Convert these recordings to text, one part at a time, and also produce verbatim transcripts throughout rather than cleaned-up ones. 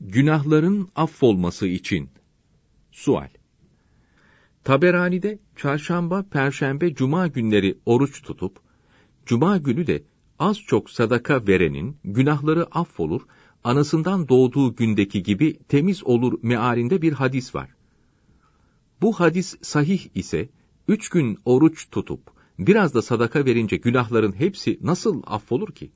Günahların affolması için. Sual. Taberani'de çarşamba, perşembe, cuma günleri oruç tutup, cuma günü de az çok sadaka verenin günahları affolur, anasından doğduğu gündeki gibi temiz olur mealinde bir hadis var. Bu hadis sahih ise, üç gün oruç tutup, biraz da sadaka verince günahların hepsi nasıl affolur ki?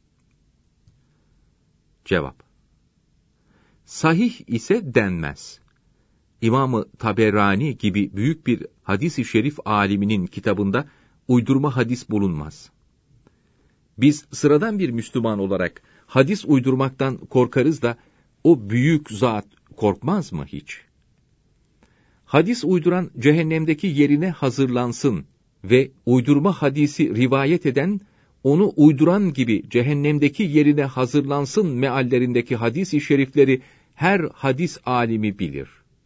Cevap. Sahih ise denmez. İmam-ı Taberani gibi büyük bir hadis-i şerif aliminin kitabında uydurma hadis bulunmaz. Biz sıradan bir Müslüman olarak hadis uydurmaktan korkarız da o büyük zat korkmaz mı hiç? Hadis uyduran cehennemdeki yerine hazırlansın ve uydurma hadisi rivayet eden onu uyduran gibi cehennemdeki yerine hazırlansın meallerindeki hadis-i şerifleri her hadis alimi bilir.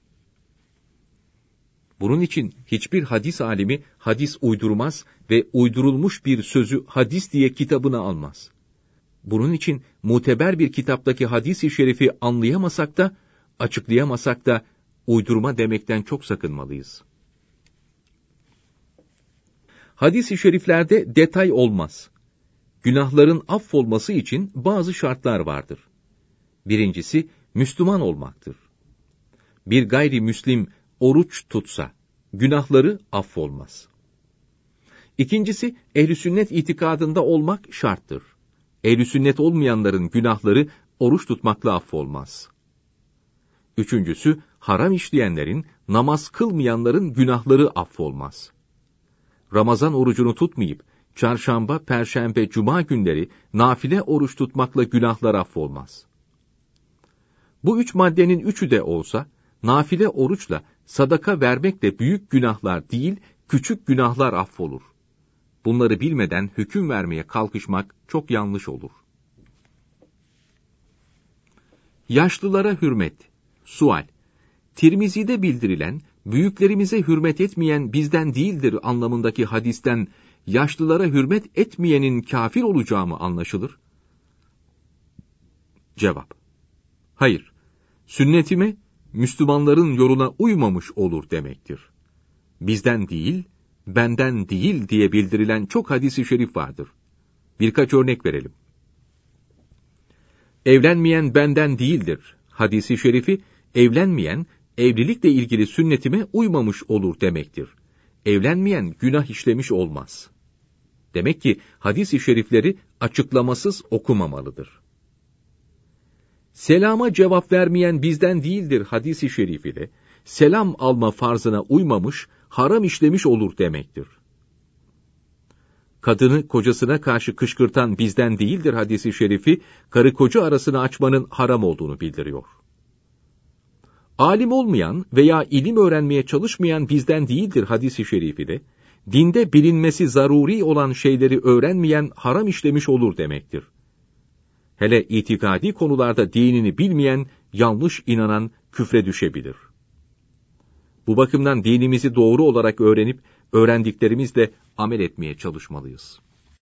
Bunun için hiçbir hadis alimi hadis uydurmaz ve uydurulmuş bir sözü hadis diye kitabına almaz. Bunun için muteber bir kitaptaki hadis-i şerifi anlayamasak da, açıklayamasak da uydurma demekten çok sakınmalıyız. Hadis-i şeriflerde detay olmaz. Günahların affolması için bazı şartlar vardır. Birincisi, Müslüman olmaktır. Bir gayrimüslim oruç tutsa, günahları affolmaz. İkincisi, ehl-i sünnet itikadında olmak şarttır. Ehl-i sünnet olmayanların günahları oruç tutmakla affolmaz. Üçüncüsü, haram işleyenlerin, namaz kılmayanların günahları affolmaz. Ramazan orucunu tutmayıp, çarşamba, perşembe, cuma günleri nafile oruç tutmakla günahlar affolmaz. Bu üç maddenin üçü de olsa, nafile oruçla, sadaka vermekle büyük günahlar değil, küçük günahlar affolur. Bunları bilmeden hüküm vermeye kalkışmak çok yanlış olur. Yaşlılara hürmet. Sual. Tirmizi'de bildirilen, büyüklerimize hürmet etmeyen bizden değildir anlamındaki hadisten, yaşlılara hürmet etmeyenin kafir olacağı mı anlaşılır? Cevap. Hayır. Sünnetime, Müslümanların yoluna uymamış olur demektir. Bizden değil, benden değil diye bildirilen çok hadis-i şerif vardır. Birkaç örnek verelim. Evlenmeyen benden değildir hadis-i şerifi, evlenmeyen, evlilikle ilgili sünnetime uymamış olur demektir. Evlenmeyen günah işlemiş olmaz. Demek ki hadis-i şerifleri açıklamasız okumamalıdır. Selama cevap vermeyen bizden değildir hadis-i şerifiyle, selam alma farzına uymamış, haram işlemiş olur demektir. Kadını kocasına karşı kışkırtan bizden değildir hadis-i şerifi, karı koca arasını açmanın haram olduğunu bildiriyor. Alim olmayan veya ilim öğrenmeye çalışmayan bizden değildir hadis-i şerifiyle, dinde bilinmesi zaruri olan şeyleri öğrenmeyen haram işlemiş olur demektir. Hele itikadi konularda dinini bilmeyen, yanlış inanan küfre düşebilir. Bu bakımdan dinimizi doğru olarak öğrenip, öğrendiklerimizle amel etmeye çalışmalıyız.